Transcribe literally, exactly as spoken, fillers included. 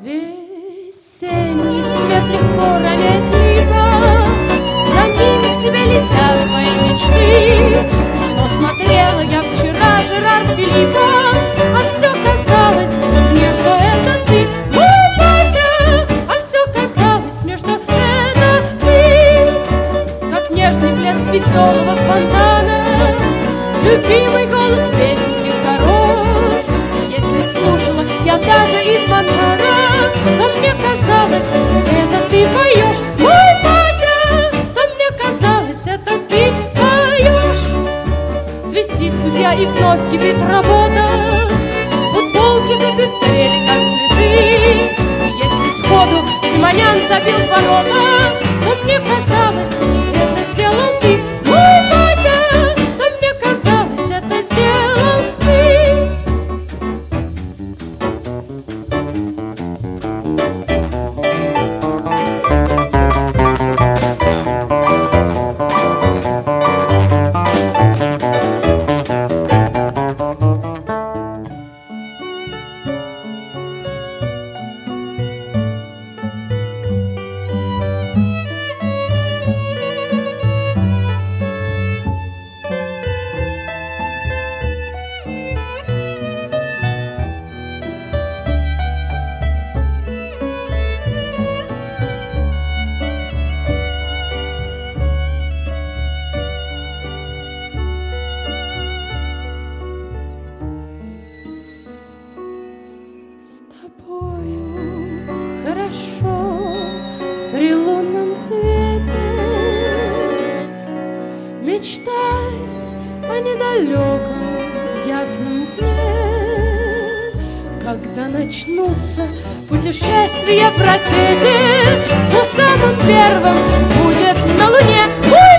Весенний цвет легко роняет липа, за ними к тебе летят мои мечты. Но смотрела я вчера Жерар Филиппа, а все казалось мне, что это ты, мой Вася, а все казалось мне, что это ты. Как нежный блеск веселого фонтана, любимый голос песенки хорош. Если слушала я даже и в Монтана, то мне казалось, это ты поешь, мой Вася, то мне казалось, это ты поешь. Свистит судья и вновь кипит работа, футболки запестрели, как цветы. И если сходу Симонян забил ворота, то мне казалось, это сделал ты, мой Вася, то мне казалось, это сделал ты. Хорошо при лунном свете мечтать о недалеком ясном дне, когда начнутся путешествия в ракете, но самым первым будет на Луне.